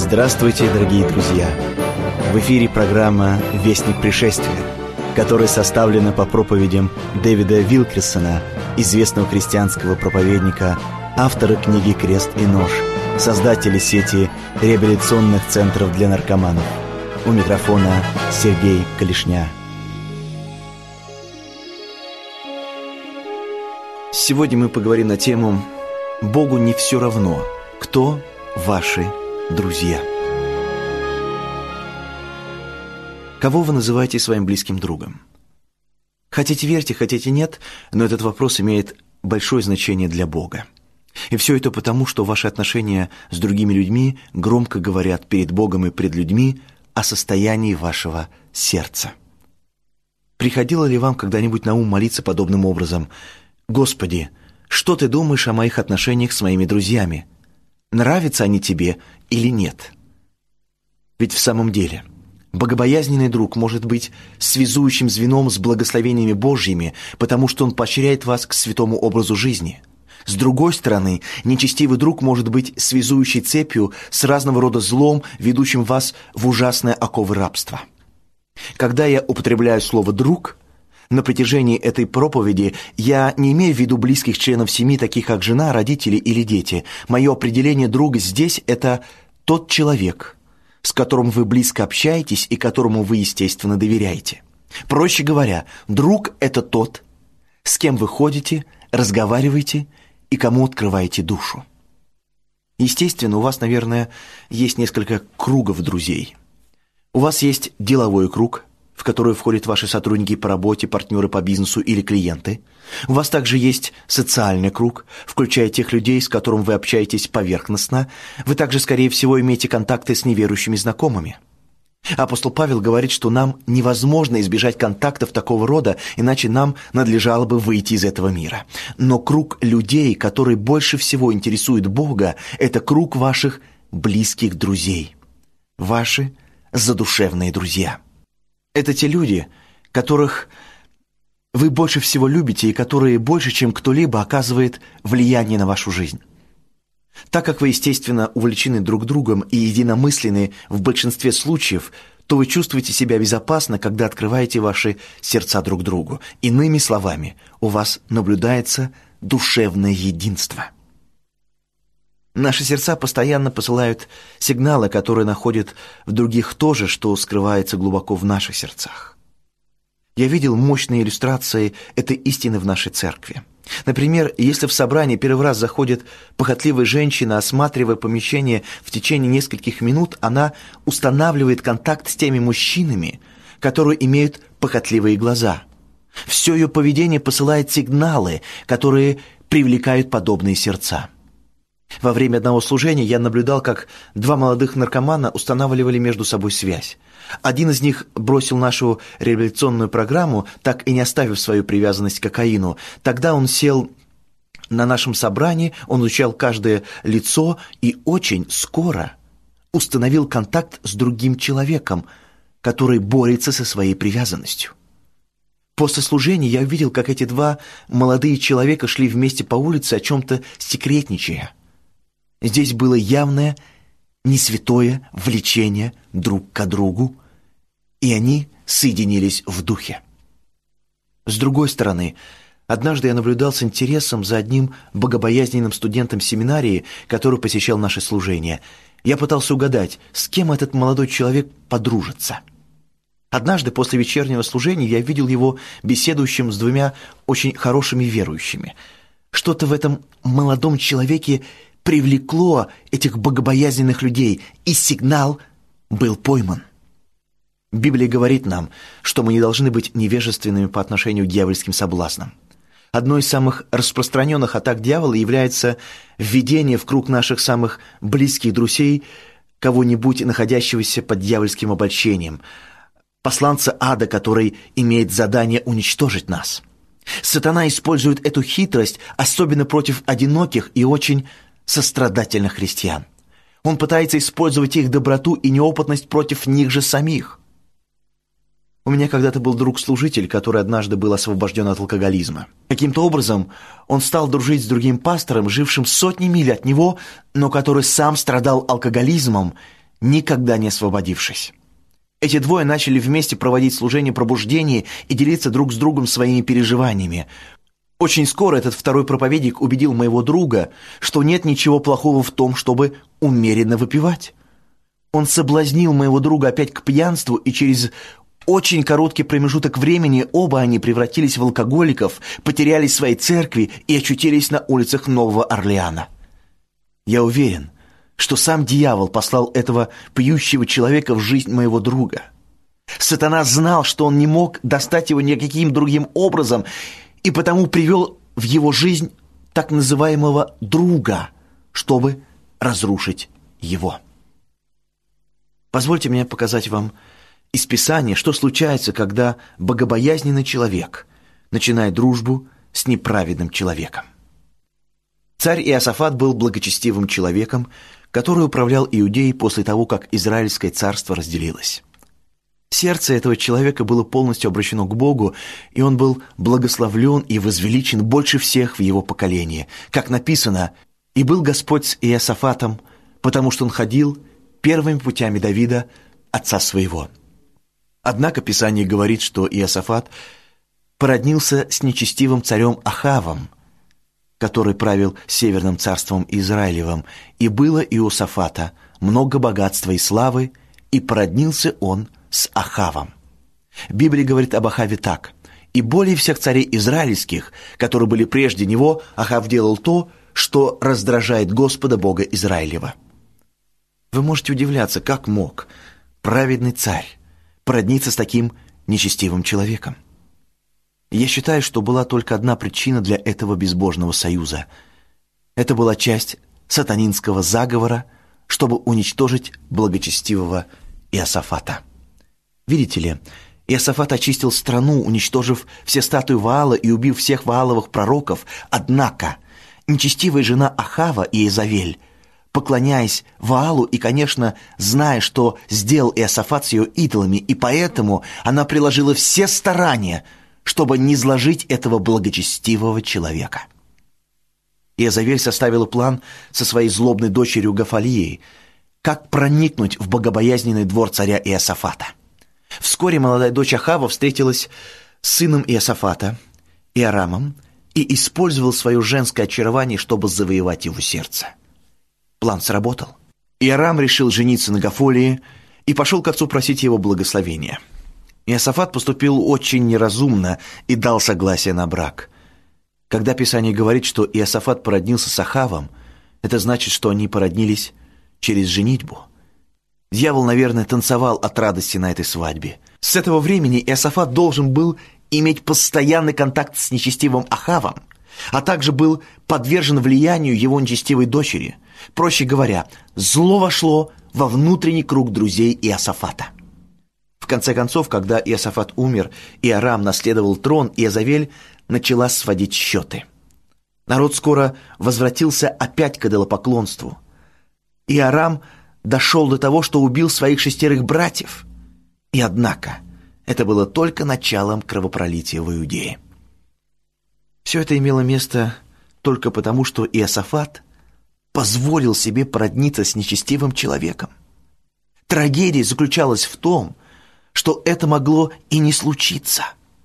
Здравствуйте, дорогие друзья! В эфире программа «Вестник пришествия», которая составлена по проповедям Дэвида Вилкерсона, известного христианского проповедника, автора книги «Крест и нож», создателя сети реабилитационных центров для наркоманов. У микрофона Сергей Калишня. Сегодня мы поговорим на тему «Богу не все равно, кто ваши друзья». Кого вы называете своим близким другом? Хотите верьте, хотите нет, но этот вопрос имеет большое значение для Бога. И все это потому, что ваши отношения с другими людьми громко говорят перед Богом и пред людьми о состоянии вашего сердца. Приходило ли вам когда-нибудь на ум молиться подобным образом: «Господи, что ты думаешь о моих отношениях с моими друзьями? Нравятся они тебе или нет?» Ведь в самом деле богобоязненный друг может быть связующим звеном с благословениями Божьими, потому что он поощряет вас к святому образу жизни. С другой стороны, нечестивый друг может быть связующей цепью с разного рода злом, ведущим вас в ужасное оковы рабства. Когда я употребляю слово «друг», на протяжении этой проповеди я не имею в виду близких членов семьи, таких как жена, родители или дети. Мое определение друга здесь – это тот человек, с которым вы близко общаетесь и которому вы, естественно, доверяете. Проще говоря, друг – это тот, с кем вы ходите, разговариваете и кому открываете душу. Естественно, у вас, наверное, есть несколько кругов друзей. У вас есть деловой круг, в который входят ваши сотрудники по работе, партнеры по бизнесу или клиенты. У вас также есть социальный круг, включая тех людей, с которыми вы общаетесь поверхностно. Вы также, скорее всего, имеете контакты с неверующими знакомыми. Апостол Павел говорит, что нам невозможно избежать контактов такого рода, иначе нам надлежало бы выйти из этого мира. Но круг людей, который больше всего интересует Бога, это круг ваших близких друзей. Ваши задушевные друзья. Это те люди, которых вы больше всего любите и которые больше, чем кто-либо, оказывают влияние на вашу жизнь. Так как вы, естественно, увлечены друг другом и единомысленны в большинстве случаев, то вы чувствуете себя безопасно, когда открываете ваши сердца друг другу. Иными словами, у вас наблюдается душевное единство. Наши сердца постоянно посылают сигналы, которые находят в других то же, что скрывается глубоко в наших сердцах. Я видел мощные иллюстрации этой истины в нашей церкви. Например, если в собрание первый раз заходит похотливая женщина, осматривая помещение в течение нескольких минут, она устанавливает контакт с теми мужчинами, которые имеют похотливые глаза. Все ее поведение посылает сигналы, которые привлекают подобные сердца. Во время одного служения я наблюдал, как два молодых наркомана устанавливали между собой связь. Один из них бросил нашу реабилитационную программу, так и не оставив свою привязанность к кокаину. Тогда он сел на нашем собрании, он изучал каждое лицо и очень скоро установил контакт с другим человеком, который борется со своей привязанностью. После служения я увидел, как эти два молодые человека шли вместе по улице, о чем-то секретничая. Здесь было явное, несвятое влечение друг к другу, и они соединились в духе. С другой стороны, однажды я наблюдал с интересом за одним богобоязненным студентом семинарии, который посещал наши служения. Я пытался угадать, с кем этот молодой человек подружится. Однажды после вечернего служения я видел его беседующим с двумя очень хорошими верующими. Что-то в этом молодом человеке привлекло этих богобоязненных людей, и сигнал был пойман. Библия говорит нам, что мы не должны быть невежественными по отношению к дьявольским соблазнам. Одной из самых распространенных атак дьявола является введение в круг наших самых близких друзей кого-нибудь, находящегося под дьявольским обольщением, посланца ада, который имеет задание уничтожить нас. Сатана использует эту хитрость особенно против одиноких и очень сострадательных христиан. Он пытается использовать их доброту и неопытность против них же самих. У меня когда-то был друг-служитель, который однажды был освобожден от алкоголизма. Каким-то образом он стал дружить с другим пастором, жившим сотни миль от него, но который сам страдал алкоголизмом никогда не освободившись. Эти двое начали вместе проводить служение пробуждения и делиться друг с другом своими переживаниями. Очень скоро этот второй проповедник убедил моего друга, что нет ничего плохого в том, чтобы умеренно выпивать. Он соблазнил моего друга опять к пьянству, и через очень короткий промежуток времени оба они превратились в алкоголиков, потеряли свои церкви и очутились на улицах Нового Орлеана. Я уверен, что сам дьявол послал этого пьющего человека в жизнь моего друга. Сатана знал, что он не мог достать его никаким другим образом, и потому привел в его жизнь так называемого друга, чтобы разрушить его. Позвольте мне показать вам из Писания, что случается, когда богобоязненный человек начинает дружбу с неправедным человеком. Царь Иосафат был благочестивым человеком, который управлял Иудеей после того, как Израильское царство разделилось. Сердце этого человека было полностью обращено к Богу, и он был благословлен и возвеличен больше всех в его поколении. Как написано: «И был Господь с Иосафатом, потому что он ходил первыми путями Давида, отца своего». Однако Писание говорит, что Иосафат породнился с нечестивым царем Ахавом, который правил Северным царством Израилевым, и было у Иосафата много богатства и славы, и породнился он с Ахавом. Библия говорит об Ахаве так: «И более всех царей израильских, которые были прежде него, Ахав делал то, что раздражает Господа Бога Израилева». Вы можете удивляться, как мог праведный царь породниться с таким нечестивым человеком. Я считаю, что была только одна причина для этого безбожного союза. Это была часть сатанинского заговора, чтобы уничтожить благочестивого Иосафата. Видите ли, Иосафат очистил страну, уничтожив все статуи Ваала и убив всех Вааловых пророков. Однако нечестивая жена Ахава, Иезавель, поклоняясь Ваалу и, конечно, зная, что сделал Иосафат с ее идолами, и поэтому она приложила все старания, чтобы низложить этого благочестивого человека. Иезавель составила план со своей злобной дочерью Гафалией, как проникнуть в богобоязненный двор царя Иосафата. Вскоре молодая дочь Ахава встретилась с сыном Иосафата, Иорамом, и использовал свое женское очарование, чтобы завоевать его сердце. План сработал. Иорам решил жениться на Гафолии и пошел к отцу просить его благословения. Иосафат поступил очень неразумно и дал согласие на брак. Когда Писание говорит, что Иосафат породнился с Ахавом, это значит, что они породнились через женитьбу. Дьявол, наверное, танцевал от радости на этой свадьбе. С этого времени Иосафат должен был иметь постоянный контакт с нечестивым Ахавом, а также был подвержен влиянию его нечестивой дочери. Проще говоря, зло вошло во внутренний круг друзей Иосафата. В конце концов, когда Иосафат умер, Иорам наследовал трон, Иезавель начала сводить счеты. Народ скоро возвратился опять к идолопоклонству. Иорам дошел до того, что убил своих 6 братьев. И однако это было только началом кровопролития в Иудее. Все это имело место только потому, что Иосафат позволил себе породниться с нечестивым человеком. Трагедия заключалась в том, что это могло и не случиться.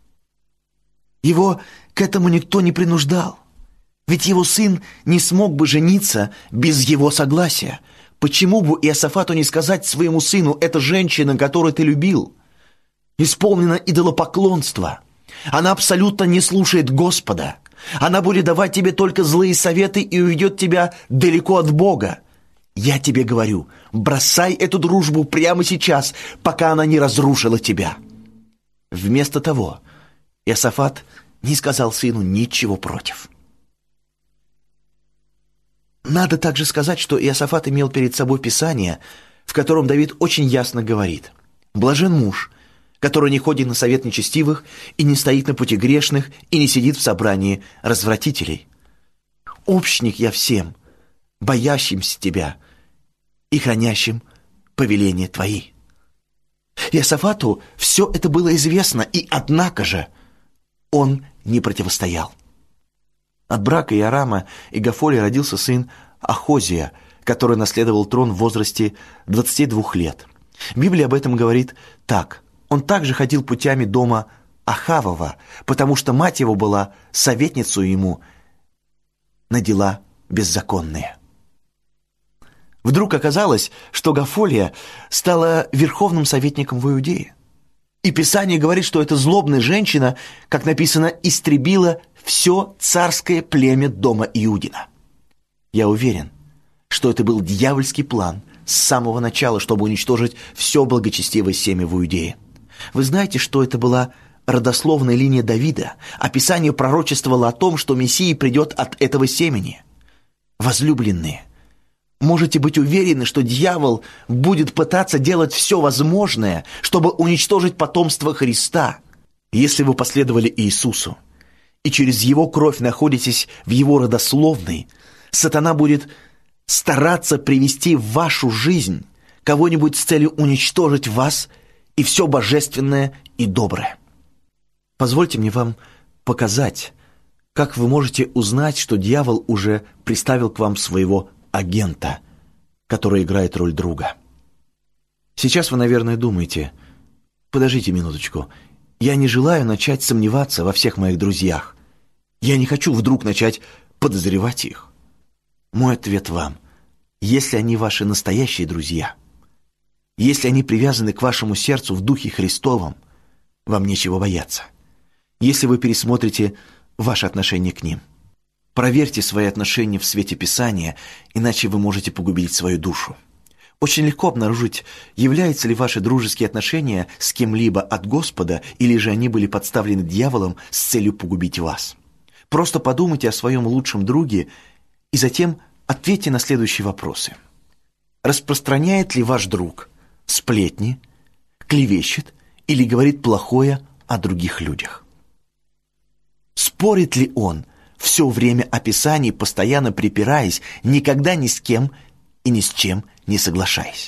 Его к этому никто не принуждал, ведь его сын не смог бы жениться без его согласия. Почему бы Иосафату не сказать своему сыну: «Эта женщина, которую ты любил, исполнена идолопоклонства. Она абсолютно не слушает Господа. Она будет давать тебе только злые советы и уведет тебя далеко от Бога. Я тебе говорю, бросай эту дружбу прямо сейчас, пока она не разрушила тебя». Вместо того Иосафат не сказал сыну ничего против. Надо также сказать, что Иосафат имел перед собой Писание, в котором Давид очень ясно говорит: «Блажен муж, который не ходит на совет нечестивых и не стоит на пути грешных и не сидит в собрании развратителей. Общник я всем, боящимся тебя и хранящим повеления твои». Иосафату все это было известно, и однако же он не противостоял. От брака Иорама и Гафолии родился сын Ахозия, который наследовал трон в возрасте 22 лет. Библия об этом говорит так. Он также ходил путями дома Ахавова, потому что мать его была советницей ему на дела беззаконные. Вдруг оказалось, что Гафолия стала верховным советником в Иудее. И Писание говорит, что эта злобная женщина, как написано, истребила все царское племя дома Иудина. Я уверен, что это был дьявольский план с самого начала, чтобы уничтожить все благочестивое семя в Иудее. Вы знаете, что это была родословная линия Давида, а Писание пророчествовало о том, что Мессия придет от этого семени. Возлюбленные, можете быть уверены, что дьявол будет пытаться делать все возможное, чтобы уничтожить потомство Христа. Если вы последовали Иисусу и через Его кровь находитесь в Его родословной, сатана будет стараться привести в вашу жизнь кого-нибудь с целью уничтожить вас и все божественное и доброе. Позвольте мне вам показать, как вы можете узнать, что дьявол уже приставил к вам своего агента, который играет роль друга. Сейчас вы, наверное, думаете: подождите минуточку, я не желаю начать сомневаться во всех моих друзьях. Я не хочу вдруг начать подозревать их. Мой ответ вам: если они ваши настоящие друзья, если они привязаны к вашему сердцу в Духе Христовом, вам нечего бояться. Если вы пересмотрите ваше отношение к ним, проверьте свои отношения в свете Писания, иначе вы можете погубить свою душу. Очень легко обнаружить, являются ли ваши дружеские отношения с кем-либо от Господа, или же они были подставлены дьяволом с целью погубить вас. Просто подумайте о своем лучшем друге и затем ответьте на следующие вопросы. Распространяет ли ваш друг сплетни, клевещет или говорит плохое о других людях? Спорит ли он все время о Писании, постоянно припираясь, никогда ни с кем и ни с чем не соглашаясь?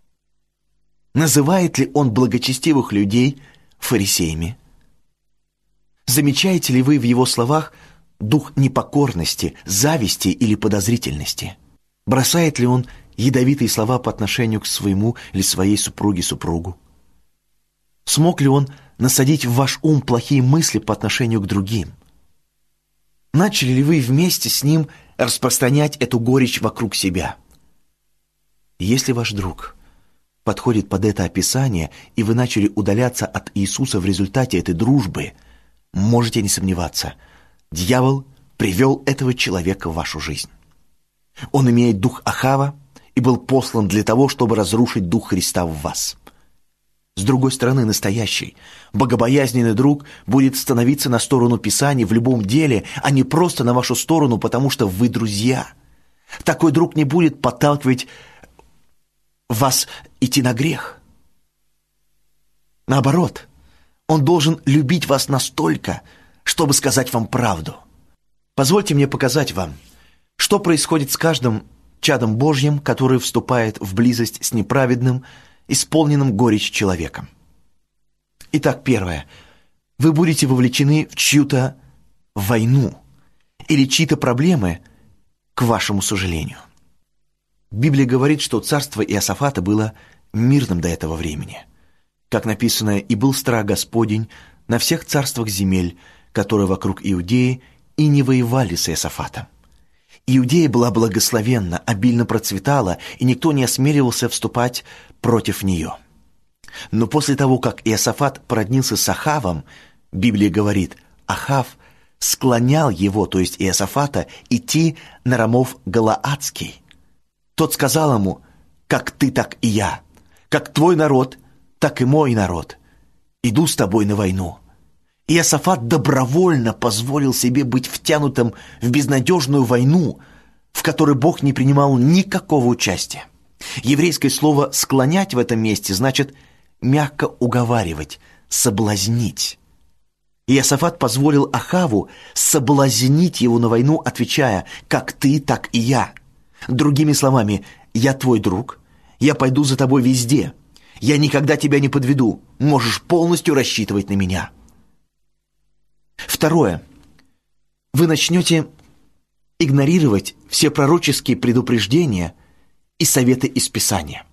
Называет ли он благочестивых людей фарисеями? Замечаете ли вы в его словах дух непокорности, зависти или подозрительности? Бросает ли он ядовитые слова по отношению к своему или своей супруге-супругу? Смог ли он насадить в ваш ум плохие мысли по отношению к другим? Начали ли вы вместе с ним распространять эту горечь вокруг себя? Если ваш друг подходит под это описание, и вы начали удаляться от Иисуса в результате этой дружбы, можете не сомневаться, дьявол привел этого человека в вашу жизнь. Он имеет дух Ахава и был послан для того, чтобы разрушить дух Христа в вас. С другой стороны, настоящий, богобоязненный друг будет становиться на сторону Писания в любом деле, а не просто на вашу сторону, потому что вы друзья. Такой друг не будет подталкивать вас идти на грех. Наоборот, он должен любить вас настолько, чтобы сказать вам правду. Позвольте мне показать вам, что происходит с каждым чадом Божьим, который вступает в близость с неправедным, исполненным горечь человеком. Итак, первое. Вы будете вовлечены в чью-то войну или чьи-то проблемы, к вашему сожалению. Библия говорит, что царство Иосафата было мирным до этого времени. Как написано: «И был страх Господень на всех царствах земель, которые вокруг Иудеи, и не воевали с Иосафатом». Иудея была благословенна, обильно процветала, и никто не осмеливался вступать против нее. Но после того, как Иосафат породнился с Ахавом, Библия говорит, Ахав склонял его, то есть Иосафата, идти на Рамов Галаадский. Тот сказал ему: «Как ты, так и я, как твой народ, так и мой народ. Иду с тобой на войну». Иосафат добровольно позволил себе быть втянутым в безнадежную войну, в которой Бог не принимал никакого участия. Еврейское слово «склонять» в этом месте значит мягко уговаривать, соблазнить. Иосафат позволил Ахаву соблазнить его на войну, отвечая: «Как ты, так и я». Другими словами: «Я твой друг, я пойду за тобой везде, я никогда тебя не подведу, можешь полностью рассчитывать на меня». Второе. Вы начнете игнорировать все пророческие предупреждения и советы из Писания.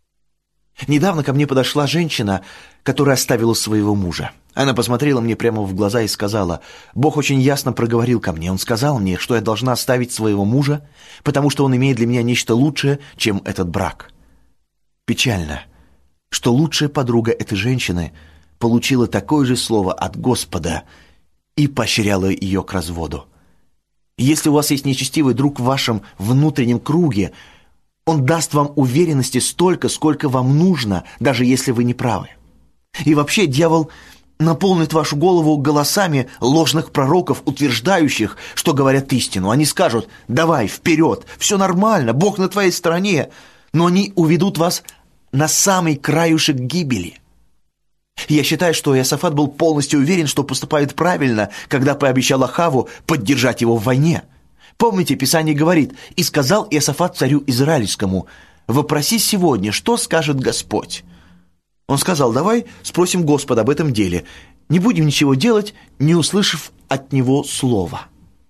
Недавно ко мне подошла женщина, которая оставила своего мужа. Она посмотрела мне прямо в глаза и сказала: «Бог очень ясно проговорил ко мне. Он сказал мне, что я должна оставить своего мужа, потому что он имеет для меня нечто лучшее, чем этот брак». Печально, что лучшая подруга этой женщины получила такое же слово от Господа и поощряла ее к разводу. Если у вас есть нечестивый друг в вашем внутреннем круге, он даст вам уверенности столько, сколько вам нужно, даже если вы не правы. И вообще дьявол наполнит вашу голову голосами ложных пророков, утверждающих, что говорят истину. Они скажут: «Давай, вперед, все нормально, Бог на твоей стороне». Но они уведут вас на самый краюшек гибели. Я считаю, что Иосафат был полностью уверен, что поступает правильно, когда пообещал Ахаву поддержать его в войне. Помните, Писание говорит: «И сказал Иосафат царю Израильскому: вопроси сегодня, что скажет Господь». Он сказал: «Давай спросим Господа об этом деле. Не будем ничего делать, не услышав от него слова».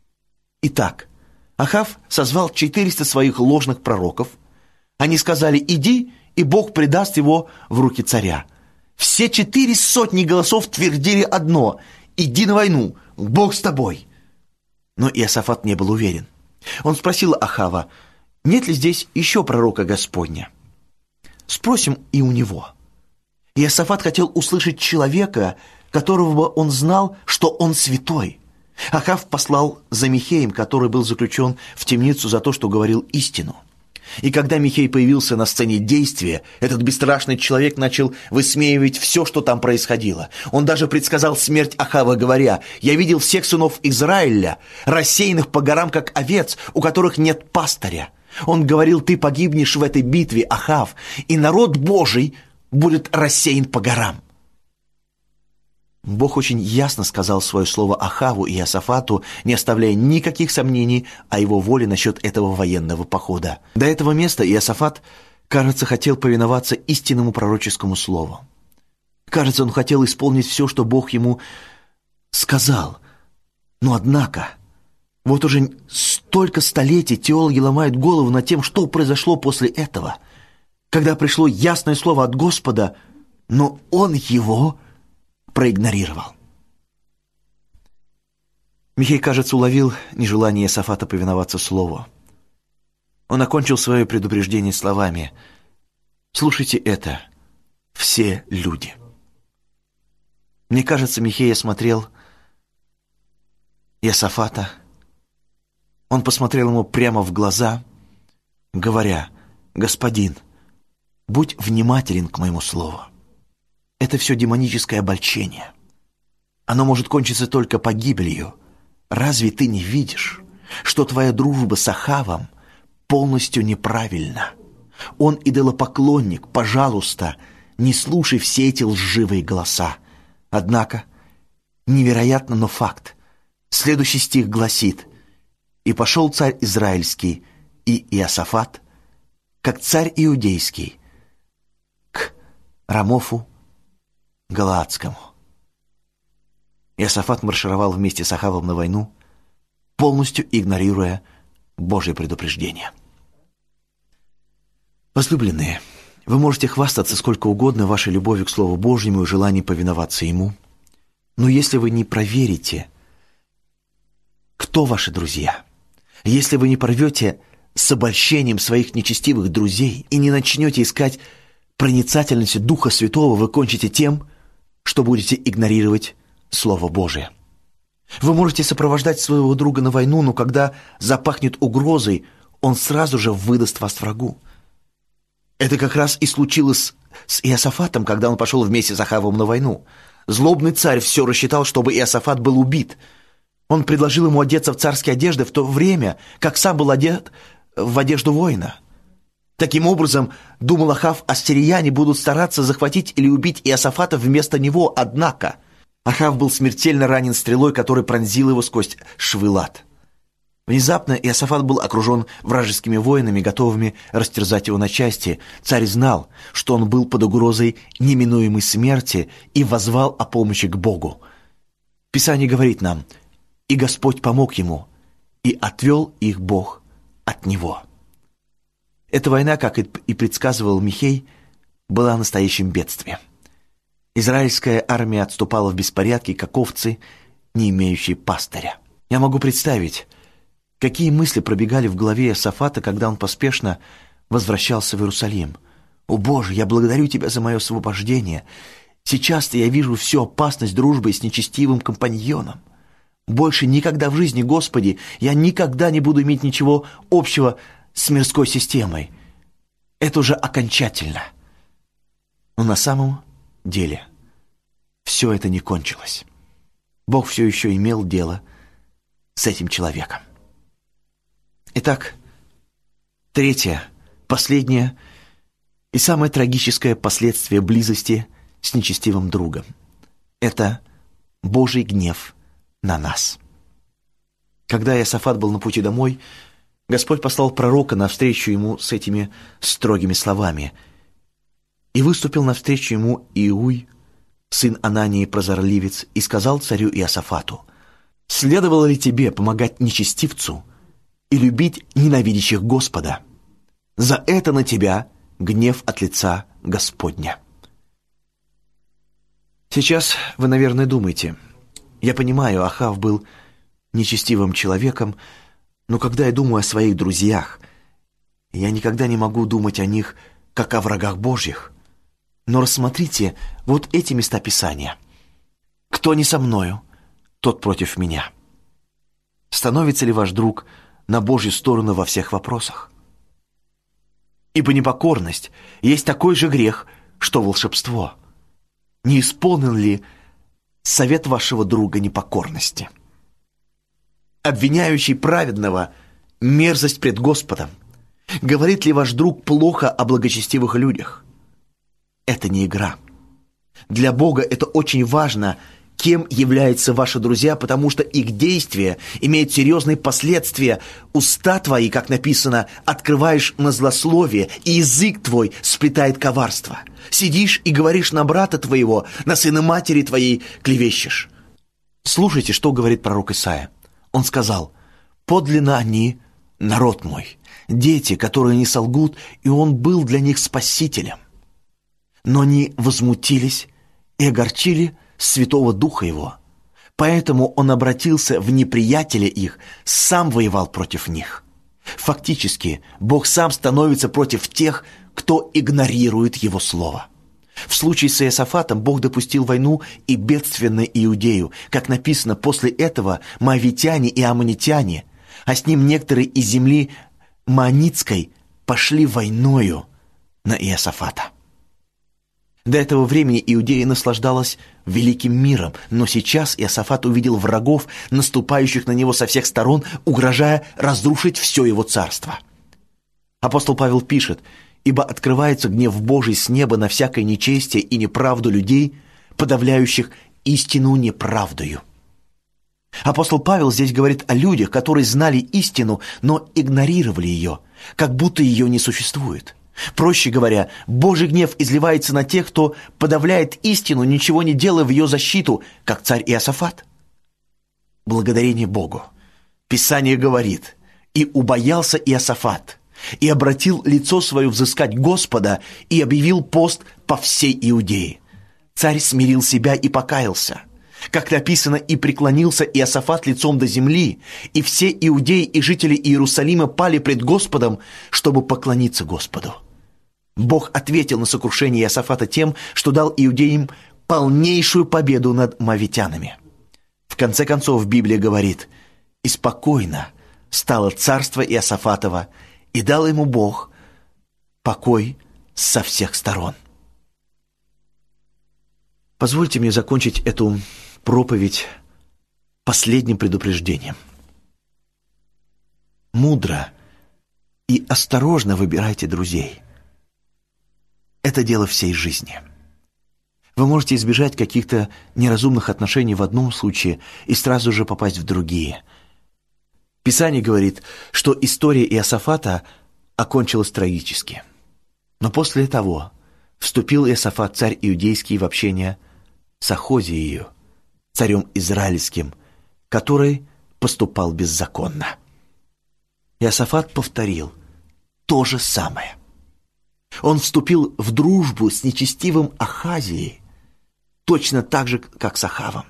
Итак, Ахав созвал 400 своих ложных пророков. Они сказали: «Иди, и Бог предаст его в руки царя». Все 400 голосов твердили одно: «Иди на войну, Бог с тобой». Но Иосафат не был уверен. Он спросил Ахава: «Нет ли здесь еще пророка Господня? Спросим и у него». Иосафат хотел услышать человека, которого он знал, что он святой. Ахав послал за Михеем, который был заключен в темницу за то, что говорил истину. И когда Михей появился на сцене действия, этот бесстрашный человек начал высмеивать все, что там происходило. Он даже предсказал смерть Ахава, говоря: «Я видел всех сынов Израиля, рассеянных по горам, как овец, у которых нет пастыря». Он говорил: «Ты погибнешь в этой битве, Ахав, и народ Божий будет рассеян по горам». Бог очень ясно сказал свое слово Ахаву и Иосафату, не оставляя никаких сомнений о его воле насчет этого военного похода. До этого места Иосафат, кажется, хотел повиноваться истинному пророческому слову. Кажется, он хотел исполнить все, что Бог ему сказал. Но однако, вот уже столько столетий теологи ломают голову над тем, что произошло после этого, когда пришло ясное слово от Господа, но он его проигнорировал. Михей, кажется, уловил нежелание Иосафата повиноваться слову. Он окончил свое предупреждение словами: «Слушайте это, все люди». Мне кажется, Михей осмотрел Иосафата. Он посмотрел ему прямо в глаза, говоря: «Господин, будь внимателен к моему слову. Это все демоническое обольщение. Оно может кончиться только погибелью. Разве ты не видишь, что твоя дружба с Ахавом полностью неправильна? Он идолопоклонник, пожалуйста, не слушай все эти лживые голоса». Однако, невероятно, но факт. Следующий стих гласит: «И пошел царь Израильский и Иосафат, как царь Иудейский, к Рамофу Галаадскому». Иосафат маршировал вместе с Ахавом на войну, полностью игнорируя Божье предупреждение. Возлюбленные, вы можете хвастаться сколько угодно вашей любовью к Слову Божьему и желанием повиноваться Ему, но если вы не проверите, кто ваши друзья, если вы не порвете с обольщением своих нечестивых друзей и не начнете искать проницательности Духа Святого, вы кончите тем, что будете игнорировать Слово Божие. Вы можете сопровождать своего друга на войну, но когда запахнет угрозой, он сразу же выдаст вас врагу. Это как раз и случилось с Иосафатом, когда он пошел вместе с Ахавом на войну. Злобный царь все рассчитал, чтобы Иосафат был убит. Он предложил ему одеться в царские одежды в то время, как сам был одет в одежду воина. Таким образом, думал Ахав, ассирияне будут стараться захватить или убить Иосафата вместо него, однако Ахав был смертельно ранен стрелой, которая пронзила его сквозь швы лад. Внезапно Иосафат был окружен вражескими воинами, готовыми растерзать его на части. Царь знал, что он был под угрозой неминуемой смерти, и воззвал о помощи к Богу. Писание говорит нам: «И Господь помог ему, и отвел их Бог от него». Эта война, как и предсказывал Михей, была настоящим бедствием. Израильская армия отступала в беспорядке, как овцы, не имеющие пастыря. Я могу представить, какие мысли пробегали в голове Иосафата, когда он поспешно возвращался в Иерусалим. «О Боже, я благодарю Тебя за мое освобождение. Сейчас-то я вижу всю опасность дружбы с нечестивым компаньоном. Больше никогда в жизни, Господи, я никогда не буду иметь ничего общего с мирской системой. Это уже окончательно». Но на самом деле все это не кончилось. Бог все еще имел дело с этим человеком. Итак, третье, последнее и самое трагическое последствие близости с нечестивым другом – это Божий гнев на нас. Когда Иосафат был на пути домой, Господь послал пророка навстречу ему с этими строгими словами. «И выступил навстречу ему Иуй, сын Анании, прозорливец, и сказал царю Иосафату: следовало ли тебе помогать нечестивцу и любить ненавидящих Господа? За это на тебя гнев от лица Господня». Сейчас вы, наверное, думаете: я понимаю, Ахав был нечестивым человеком, но когда я думаю о своих друзьях, я никогда не могу думать о них, как о врагах Божьих. Но рассмотрите вот эти места Писания. «Кто не со мною, тот против меня». Становится ли ваш друг на Божью сторону во всех вопросах? Ибо непокорность есть такой же грех, что волшебство. Не исполнен ли совет вашего друга непокорности? Обвиняющий праведного мерзость пред Господом. Говорит ли ваш друг плохо о благочестивых людях? Это не игра. Для Бога это очень важно, кем являются ваши друзья, потому что их действия имеют серьезные последствия. Уста твои, как написано, открываешь на злословие, и язык твой сплетает коварство. Сидишь и говоришь на брата твоего, на сына матери твоей клевещешь. Слушайте, что говорит пророк Исаия. Он сказал: «Подлинно они, народ мой, дети, которые не солгут, и он был для них спасителем. Но они возмутились и огорчили Святого Духа Его. Поэтому Он обратился в неприятеля их, сам воевал против них». Фактически, Бог сам становится против тех, кто игнорирует Его Слово. В случае с Иосафатом Бог допустил войну и бедствие на Иудею. Как написано, после этого моавитяне и аммонитяне, а с ним некоторые из земли Маонитской, пошли войною на Иосафата. До этого времени Иудея наслаждалась великим миром, но сейчас Иосафат увидел врагов, наступающих на него со всех сторон, угрожая разрушить все его царство. Апостол Павел пишет: «Ибо открывается гнев Божий с неба на всякое нечестие и неправду людей, подавляющих истину неправдою». Апостол Павел здесь говорит о людях, которые знали истину, но игнорировали ее, как будто ее не существует. Проще говоря, Божий гнев изливается на тех, кто подавляет истину, ничего не делая в ее защиту, как царь Иосафат. Благодарение Богу. Писание говорит: «И убоялся Иосафат, и обратил лицо свое взыскать Господа, и объявил пост по всей Иудее. Царь смирил себя и покаялся. Как написано, и преклонился Иосафат лицом до земли, и все иудеи и жители Иерусалима пали пред Господом, чтобы поклониться Господу». Бог ответил на сокрушение Иосафата тем, что дал иудеям полнейшую победу над моавитянами. В конце концов, Библия говорит: «И спокойно стало царство Иосафатова, и дал ему Бог покой со всех сторон». Позвольте мне закончить эту проповедь последним предупреждением. Мудро и осторожно выбирайте друзей. Это дело всей жизни. Вы можете избежать каких-то неразумных отношений в одном случае и сразу же попасть в другие. Писание говорит, что история Иосафата окончилась трагически. Но после того вступил Иосафат, царь иудейский, в общение с Ахозией, царем израильским, который поступал беззаконно. Иосафат повторил то же самое. Он вступил в дружбу с нечестивым Ахазией, точно так же, как с Ахавом.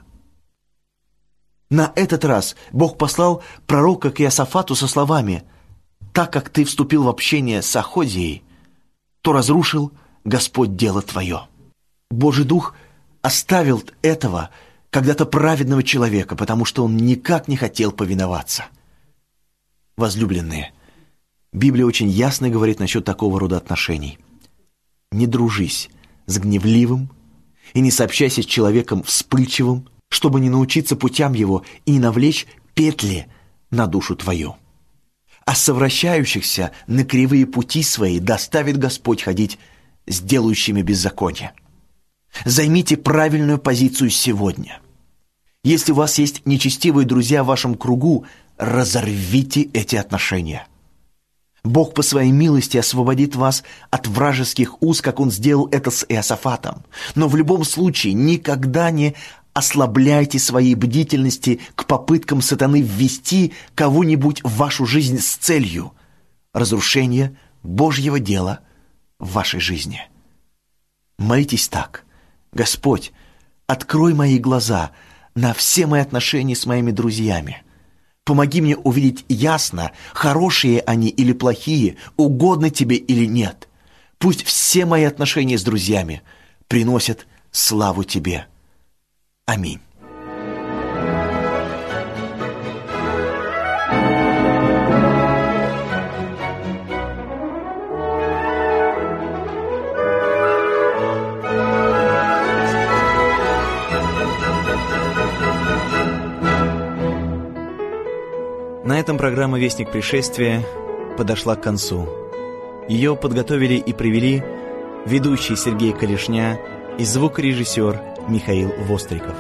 На этот раз Бог послал пророка к Иосафату со словами: «Так как ты вступил в общение с Ахазией, то разрушил Господь дело твое». Божий Дух оставил этого когда-то праведного человека, потому что он никак не хотел повиноваться. Возлюбленные, Библия очень ясно говорит насчет такого рода отношений. Не дружись с гневливым и не сообщайся с человеком вспыльчивым, чтобы не научиться путям его и не навлечь петли на душу твою. А совращающихся на кривые пути свои доставит Господь ходить с делающими беззаконие. Займите правильную позицию сегодня. Если у вас есть нечестивые друзья в вашем кругу, разорвите эти отношения. Бог по своей милости освободит вас от вражеских уз, как Он сделал это с Иосафатом. Но в любом случае никогда не ослабляйте своей бдительности к попыткам сатаны ввести кого-нибудь в вашу жизнь с целью разрушения Божьего дела в вашей жизни. Молитесь так: «Господь, открой мои глаза на все мои отношения с моими друзьями. Помоги мне увидеть ясно, хорошие они или плохие, угодны тебе или нет. Пусть все мои отношения с друзьями приносят славу тебе. Аминь». На этом программа «Вестник пришествия» подошла к концу. Ее подготовили и провели ведущий Сергей Калишня и звукорежиссер Михаил Востриков.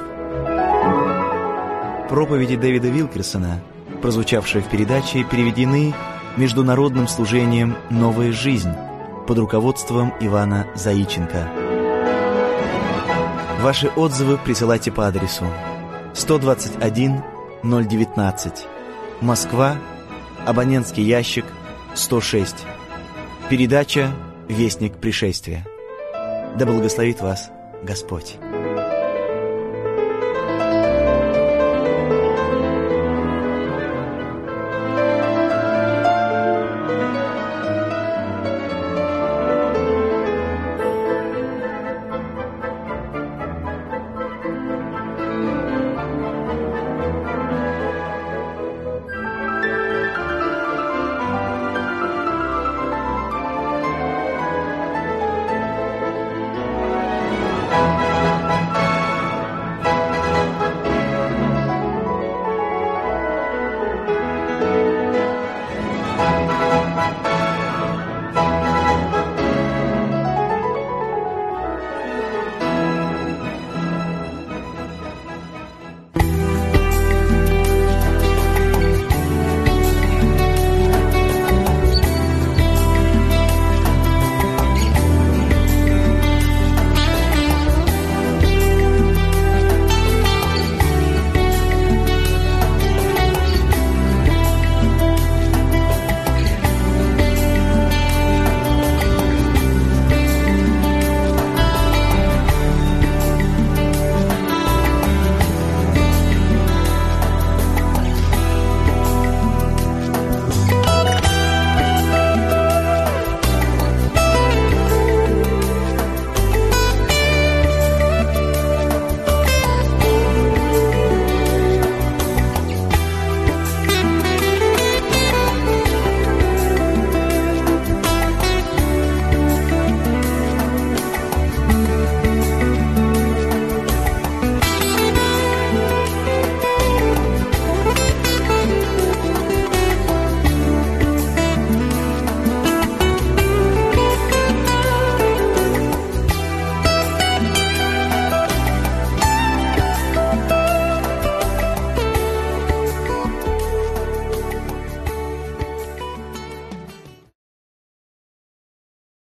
Проповеди Дэвида Вилкерсона, прозвучавшие в передаче, переведены Международным служением «Новая жизнь» под руководством Ивана Заиченко. Ваши отзывы присылайте по адресу 121 019, Москва, абонентский ящик 106. Передача «Вестник пришествия». Да благословит вас Господь.